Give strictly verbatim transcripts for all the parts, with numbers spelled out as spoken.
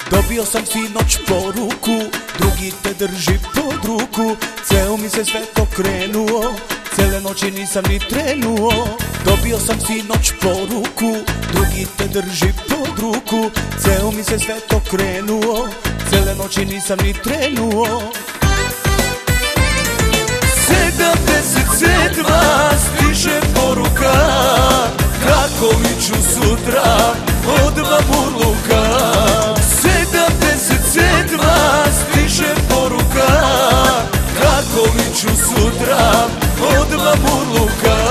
Dobio sam sinoć poruku, drugi te drži pod ruku. Ceo mi se svet okrenuo, cele noći nisam ni trenuo. Dobio sam sinoć poruku, drugi te drži pod ruku. Ceo mi se svet okrenuo, cele noći nisam ni trenuo. Sedamdeset sedma stiže poruka, kako liču sutra od Mamurluka. Sedamdeset sedma stiže poruka, kako liču sutra od Mamurluka.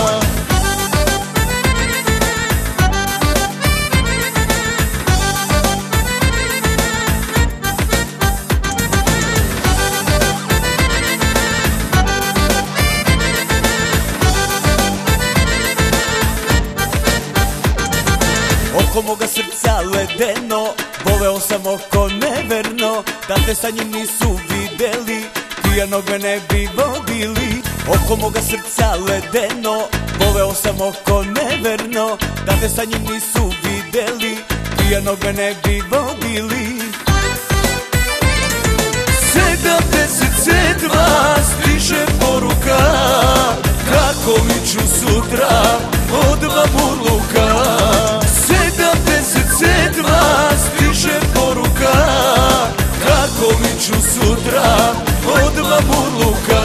Oko moga srca ledeno, boveo sam oko neverno. Da te sa njim nisu videli, pijanog me ne bi vodili. Oko moga srca ledeno, boveo sam oko neverno. Da te sa njim nisu videli, pijanog me ne bi vodili. Sedamdeset sedma stiže poruka, kako liču sutra od Mamurluka. Sedamdeset sedma stiže poruka, kako liču sutra od Mamurluka.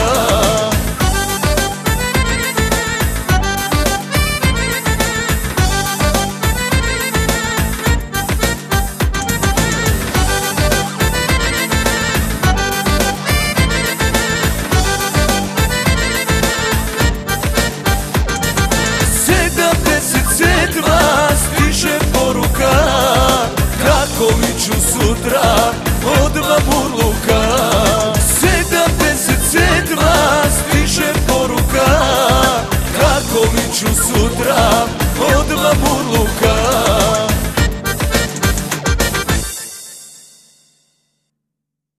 Kako liču sutra od Mamurluka. Sedamdeset sedma stiže poruka, kako liču sutra